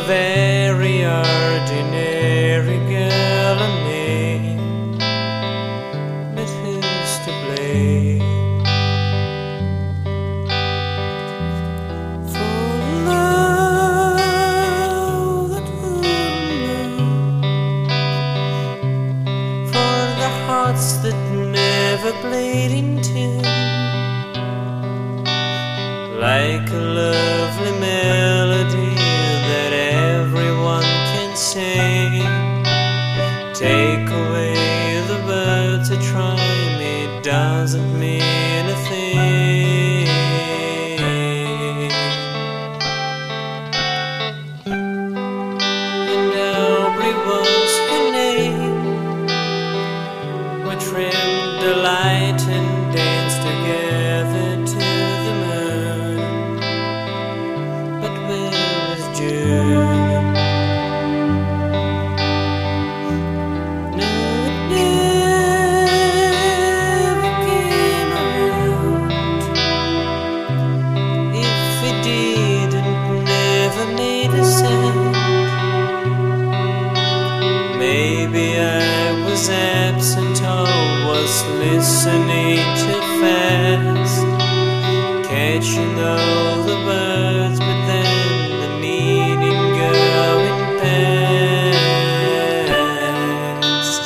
very ordinary girl I made, but who's to blame for love that wouldn't love, for the hearts that never played in tune, like a lovely melody that everyone can sing. Take away the birds that rhyme, it doesn't mean a thing. And Aubrey was her name. We trimmed the light and danced together to the moon. But where was June? No, it never came around. If it did, it never made a sound. Maybe I was absent or was listening too fast, catching all the birds, but then the meaning going past.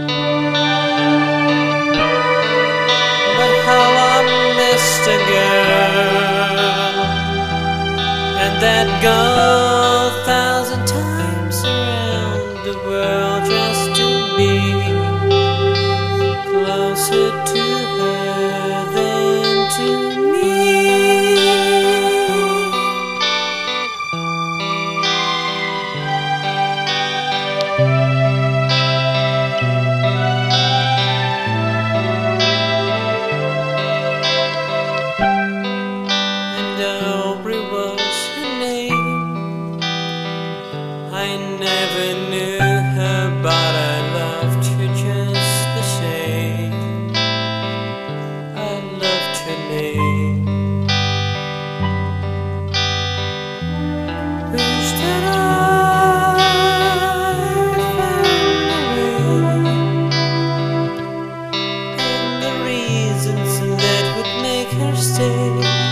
But how I missed a girl, and that girl 1,000 times around the world just to be closer to her than to me. And Aubrey was her name. I never knew her, but I loved her just the same. I loved her name. Wish that I found the way and the reasons that would make her stay.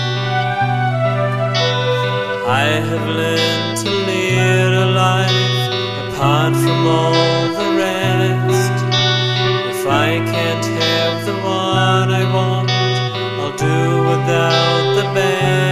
I have learned to lead a life apart from all the rest. If I can't have the one I want, I'll do without the best.